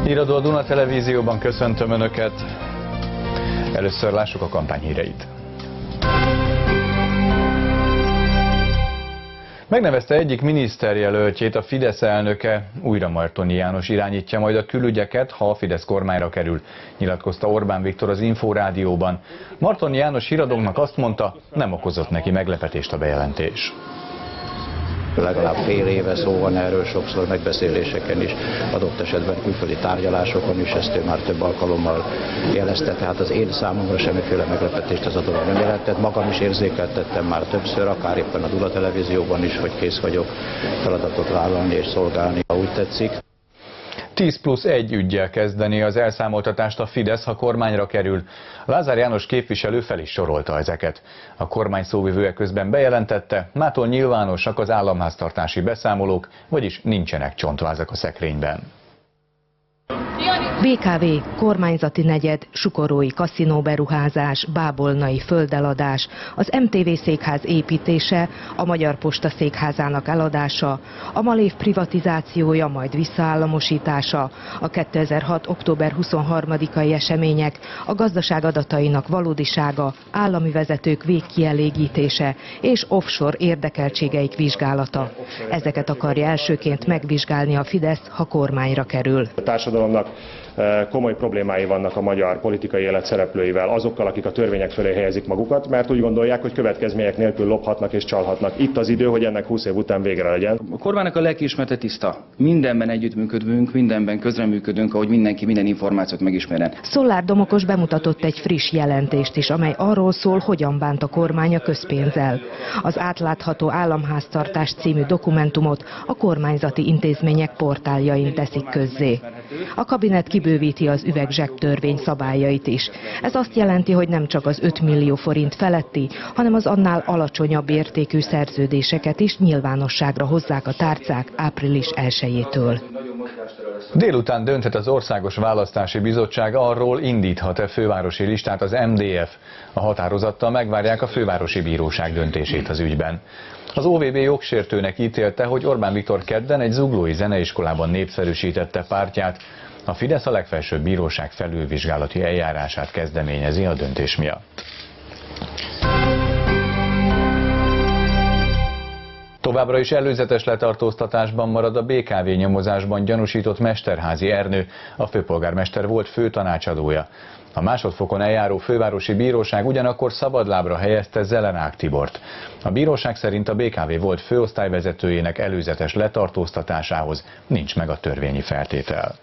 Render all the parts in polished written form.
Híradó a Duna Televízióban, köszöntöm Önöket. Először lássuk a kampányhíreit. Megnevezte egyik miniszterjelöltjét, a Fidesz elnöke, újra Martonyi János irányítja majd a külügyeket, ha a Fidesz kormányra kerül, nyilatkozta Orbán Viktor az Inforádióban. Martonyi János híradóknak azt mondta, nem okozott neki meglepetést a bejelentés. Legalább fél éve szó van erről, sokszor megbeszéléseken is, adott esetben külföldi tárgyalásokon is, ezt ő már több alkalommal jelezte, tehát az én számomra semmiféle meglepetést ez a dolog nem jelentett. Magam is érzékeltettem már többször, akár éppen a Duna Televízióban is, hogy kész vagyok feladatot vállalni és szolgálni, ha úgy tetszik. 10+1 üggyel kezdeni az elszámoltatást a Fidesz, ha kormányra kerül. Lázár János képviselő fel is sorolta ezeket. A kormány szóvivője közben bejelentette, mától nyilvánosak az államháztartási beszámolók, vagyis nincsenek csontvázak a szekrényben. BKV, kormányzati negyed, sukorói kaszinóberuházás, bábolnai földeladás, az MTV székház építése, a Magyar Posta székházának eladása, a Malév privatizációja, majd visszaállamosítása, a 2006. október 23-ai események, a gazdaság adatainak valódisága, állami vezetők végkielégítése és offshore érdekeltségeik vizsgálata. Ezeket akarja elsőként megvizsgálni a Fidesz, ha kormányra kerül. A társadalomnak komoly problémái vannak a magyar politikai élet szereplőivel, azokkal, akik a törvények fölé helyezik magukat, mert úgy gondolják, hogy következmények nélkül lophatnak és csalhatnak. Itt az idő, hogy ennek 20 év után végre legyen. A kormánynak a lelkiismerete tiszta. Mindenben együttműködünk, mindenben közreműködünk, ahogy mindenki minden információt megismerjen. Szollár Domokos bemutatott egy friss jelentést is, amely arról szól, hogyan bánt a kormány a közpénzzel. Az Átlátható Államháztartás című dokumentumot a kormányzati intézmények portáljain teszik közzé. A kabinet kibővíti az üvegzsebtörvény szabályait is. Ez azt jelenti, hogy nem csak az 5 millió forint feletti, hanem az annál alacsonyabb értékű szerződéseket is nyilvánosságra hozzák a tárcák április 1-től. Délután dönthet az Országos Választási Bizottság arról, indíthat-e fővárosi listát az MDF. A határozattal megvárják a fővárosi bíróság döntését az ügyben. Az OVB jogsértőnek ítélte, hogy Orbán Viktor kedden egy zuglói zeneiskolában népszerűsítette pártját. A Fidesz a legfelsőbb bíróság felülvizsgálati eljárását kezdeményezi a döntés miatt. Továbbra is előzetes letartóztatásban marad a BKV nyomozásban gyanúsított Mesterházy Ernő, a főpolgármester volt főtanácsadója. A másodfokon eljáró fővárosi bíróság ugyanakkor szabadlábra helyezte Zelenák Tibort. A bíróság szerint a BKV volt főosztályvezetőjének előzetes letartóztatásához nincs meg a törvényi feltétel.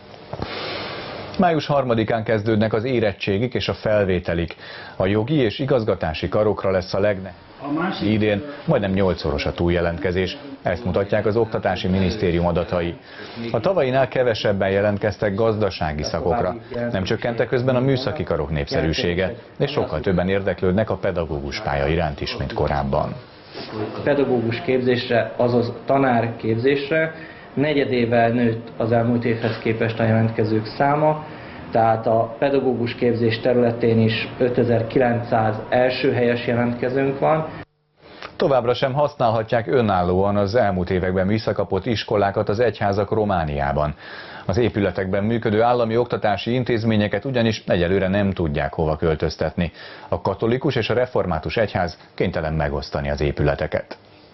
Május 3-án kezdődnek az érettségik és a felvételik. A jogi és igazgatási karokra lesz a legnehezebb. Idén majdnem 8-szoros a túljelentkezés, ezt mutatják az Oktatási Minisztérium adatai. A tavainál kevesebben jelentkeztek gazdasági szakokra, nem csökkente közben a műszaki karok népszerűsége, és sokkal többen érdeklődnek a pedagógus pálya iránt is, mint korábban. A pedagógus képzésre, azaz tanárképzésre negyedével nőtt az elmúlt évhez képest a jelentkezők száma, tehát a pedagógus képzés területén is 5900 első helyes jelentkezőnk van. Továbbra sem használhatják önállóan az elmúlt években visszakapott iskolákat az egyházak Romániában. Az épületekben működő állami oktatási intézményeket ugyanis egyelőre nem tudják hova költöztetni. A katolikus és a református egyház kénytelen megosztani az épületeket.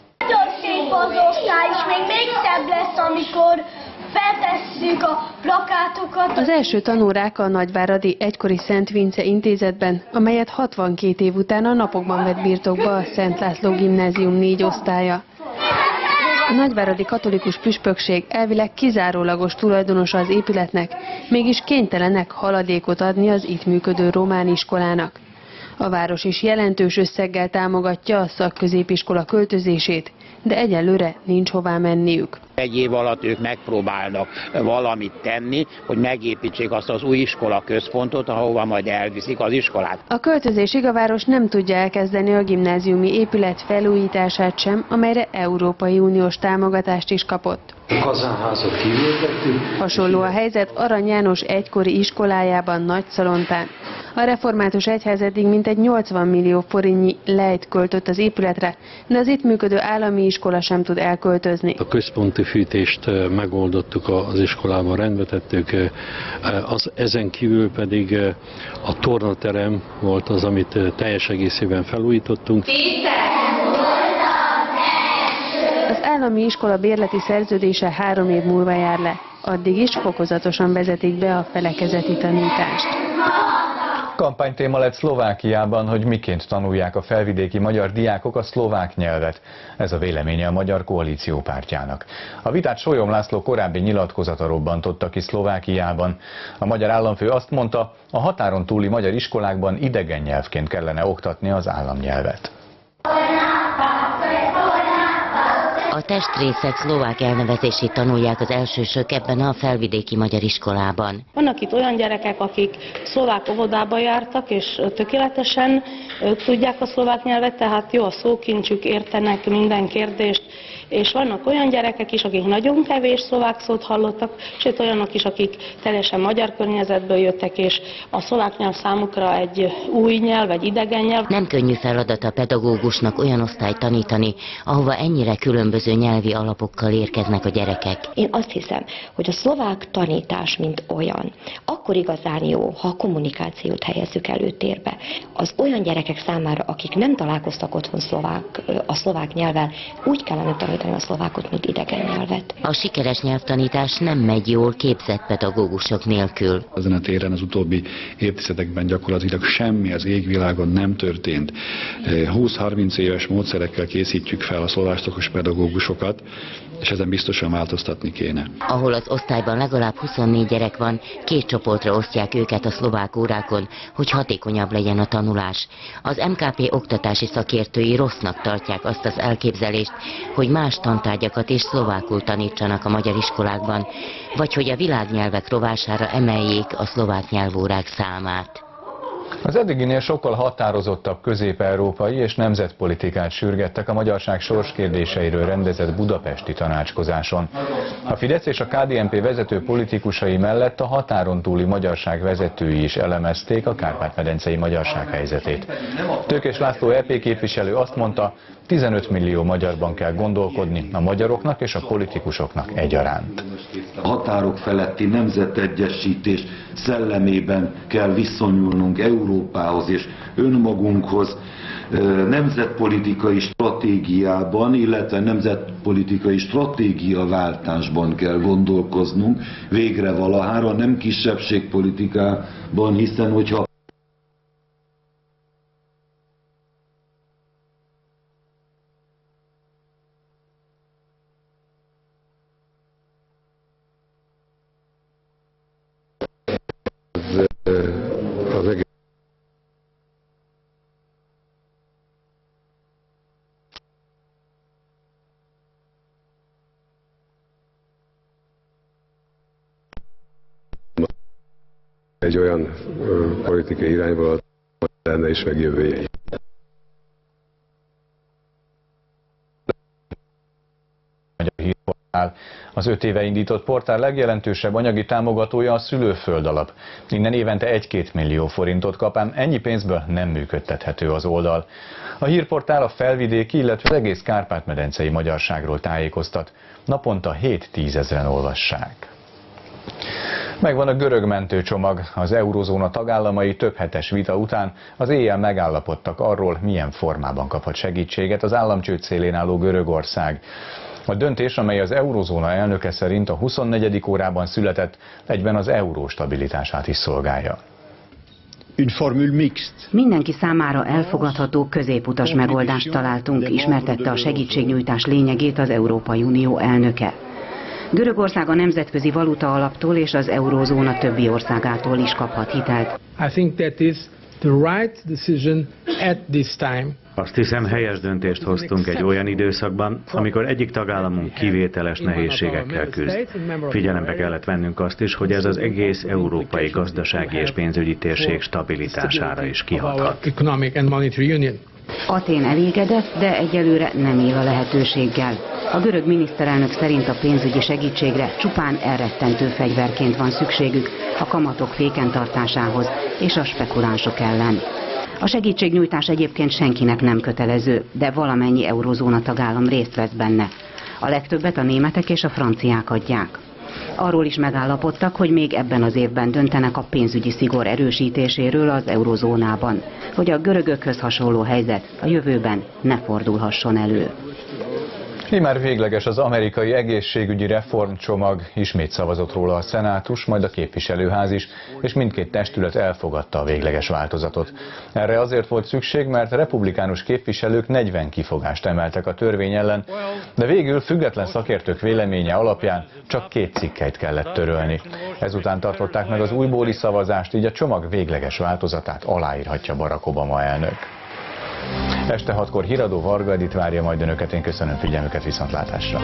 Az osztály is még szebb lesz, amikor feltesszük a plakátokat. Az első tanórák a nagyváradi egykori Szent Vince intézetben, amelyet 62 év után a napokban vett birtokba a Szent László Gimnázium 4 osztálya. A nagyváradi katolikus püspökség elvileg kizárólagos tulajdonosa az épületnek, mégis kénytelenek haladékot adni az itt működő román iskolának. A város is jelentős összeggel támogatja a szakközépiskola költözését, de egyelőre nincs hová menniük. Egy év alatt ők megpróbálnak valamit tenni, hogy megépítsék azt az új iskola központot, ahova majd elviszik az iskolát. A költözésig a város nem tudja elkezdeni a gimnáziumi épület felújítását sem, amelyre Európai Uniós támogatást is kapott. Kazánházat kivétettük. Hasonló a helyzet Arany János egykori iskolájában Nagyszalontán. A református egyház eddig mintegy 80 millió forintnyi lejt költött az épületre, de az itt működő állami iskola sem tud elköltözni. A központi fűtést megoldottuk, az iskolában rendbe tettük, ezen kívül pedig a tornaterem volt az, amit teljes egészében felújítottunk. Az állami iskola bérleti szerződése 3 év múlva jár le. Addig is fokozatosan vezetik be a felekezeti tanítást. Kampánytéma lett Szlovákiában, hogy miként tanulják a felvidéki magyar diákok a szlovák nyelvet. Ez a véleménye a Magyar Koalíció pártjának. A vitát Sólyom László korábbi nyilatkozata robbantotta ki Szlovákiában. A magyar államfő azt mondta, a határon túli magyar iskolákban idegen nyelvként kellene oktatni az államnyelvet. A testrészek szlovák elnevezését tanulják az elsősök ebben a felvidéki magyar iskolában. Vannak itt olyan gyerekek, akik szlovák óvodába jártak, és tökéletesen tudják a szlovák nyelvet, tehát jó a szókincsük, értenek minden kérdést, és vannak olyan gyerekek is, akik nagyon kevés szlovák szót hallottak, sőt olyanok is, akik teljesen magyar környezetből jöttek, és a szlovák nyelv számukra egy új nyelv, egy idegen nyelv. Nem könnyű feladat a pedagógusnak olyan osztályt tanítani, ahova ennyire különböző nyelvi alapokkal érkeznek a gyerekek. Én azt hiszem, hogy a szlovák tanítás mint olyan, akkor igazán jó, ha a kommunikációt helyezzük előtérbe. Az olyan gyerekek számára, akik nem találkoztak otthon a szlovák nyelvvel, úgy kellene tanítani a szlovákot, mint idegen nyelvet. A sikeres nyelvtanítás nem megy jól képzett pedagógusok nélkül. Ezen a téren az utóbbi évtizedekben gyakorlatilag semmi az égvilágon nem történt. 20-30 éves módszerekkel készítjük fel a szlovákos pedagógusokat, és ezen biztosan változtatni kéne. Ahol az osztályban legalább 24 gyerek van, 2 csoportra osztják őket a szlovák órákon, hogy hatékonyabb legyen a tanulás. Az MKP oktatási szakértői rossznak tartják azt az elképzelést, hogy más tantárgyakat és szlovákul tanítsanak a magyar iskolákban, vagy hogy a világnyelvek rovására emeljék a szlovák nyelvórák számát. Az eddiginél sokkal határozottabb közép-európai és nemzetpolitikát sürgettek a magyarság sorskérdéseiről rendezett budapesti tanácskozáson. A Fidesz és a KDNP vezető politikusai mellett a határon túli magyarság vezetői is elemezték a kárpát-medencei magyarság helyzetét. Tőkés László EP képviselő azt mondta, 15 millió magyarban kell gondolkodni a magyaroknak és a politikusoknak egyaránt. A határok feletti nemzetegyesítés szellemében kell viszonyulnunk Európához és önmagunkhoz, nemzetpolitikai stratégiában, illetve nemzetpolitikai stratégiaváltásban kell gondolkoznunk végre valahára, nem kisebbségpolitikában, hiszen hogyha az egész egy olyan politikai irányból lenne is meg jövője. Az 5 éve indított portál legjelentősebb anyagi támogatója a szülőföld alap. Innen évente 1-2 millió forintot kap, ám ennyi pénzből nem működtethető az oldal. A hírportál a felvidéki, illetve az egész kárpát-medencei magyarságról tájékoztat. Naponta 7-10 ezeren olvassák. Megvan a görög mentőcsomag. Az eurozóna tagállamai több hetes vita után az éjjel megállapodtak arról, milyen formában kaphat segítséget az államcsőd szélén álló Görögország. A döntés, amely az eurozóna elnöke szerint a 24. órában született, egyben az euró stabilitását is szolgálja. Mindenki számára elfogadható középutas megoldást találtunk, ismertette a segítségnyújtás lényegét az Európai Unió elnöke. Görögország a Nemzetközi Valuta Alaptól és az eurózóna többi országától is kaphat hitelt. Azt hiszem, helyes döntést hoztunk egy olyan időszakban, amikor egyik tagállamunk kivételes nehézségekkel küzd. Figyelembe kellett vennünk azt is, hogy ez az egész európai gazdasági és pénzügyi térség stabilitására is kihathat. Atén elégedett, de egyelőre nem él a lehetőséggel. A görög miniszterelnök szerint a pénzügyi segítségre csupán elrettentő fegyverként van szükségük a kamatok féken tartásához és a spekulánsok ellen. A segítségnyújtás egyébként senkinek nem kötelező, de valamennyi eurózóna tagállam részt vesz benne. A legtöbbet a németek és a franciák adják. Arról is megállapodtak, hogy még ebben az évben döntenek a pénzügyi szigor erősítéséről az eurózónában, hogy a görögökhöz hasonló helyzet a jövőben ne fordulhasson elő. Immár végleges az amerikai egészségügyi reformcsomag, ismét szavazott róla a szenátus, majd a képviselőház is, és mindkét testület elfogadta a végleges változatot. Erre azért volt szükség, mert republikánus képviselők 40 kifogást emeltek a törvény ellen, de végül független szakértők véleménye alapján csak 2 cikkeit kellett törölni. Ezután tartották meg az újbóli szavazást, így a csomag végleges változatát aláírhatja Barack Obama elnök. Este 6-kor Híradó Varga Edit várja majd önöket, én köszönöm figyelmüket, viszontlátásra!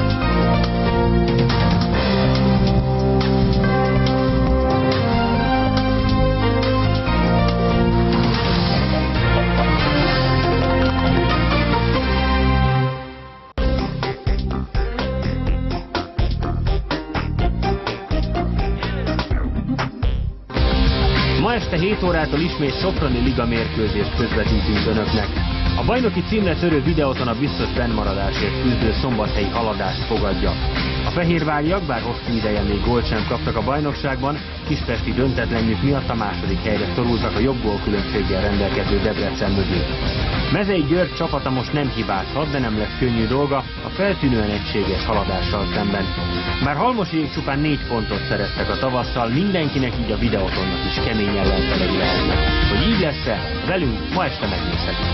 Ma este 7 órától ismét Soproni Liga mérkőzést közvetítünk önöknek. A bajnoki címre törő videóton a biztos fennmaradásért küzdő szombathelyi Haladást fogadja. A fehérváriak, bár hosszú ideje még gólt sem kaptak a bajnokságban, kispesti döntetlenjük miatt a második helyre szorultak a jobb gólkülönbséggel rendelkező Debrecen mögé. Mezei György csapata most nem hibázhat, de nem lesz könnyű dolga a feltűnően egységes Haladással szemben. Már Halmosék csupán 4 pontot szereztek a tavasszal, mindenkinek így a videótonnak is kemény ellenfelei lehetnek. Hogy így lesz-e, velünk ma este megnézhetjük.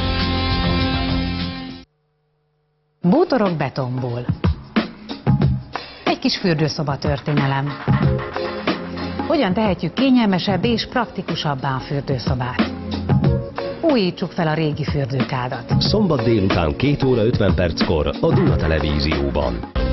Bútorok betonból. Egy kis fürdőszoba történelem. Hogyan tehetjük kényelmesebb és praktikusabbá a fürdőszobát? Újítsuk fel a régi fürdőkádat. Szombat délután 2 óra 50 perckor a Duna Televízióban.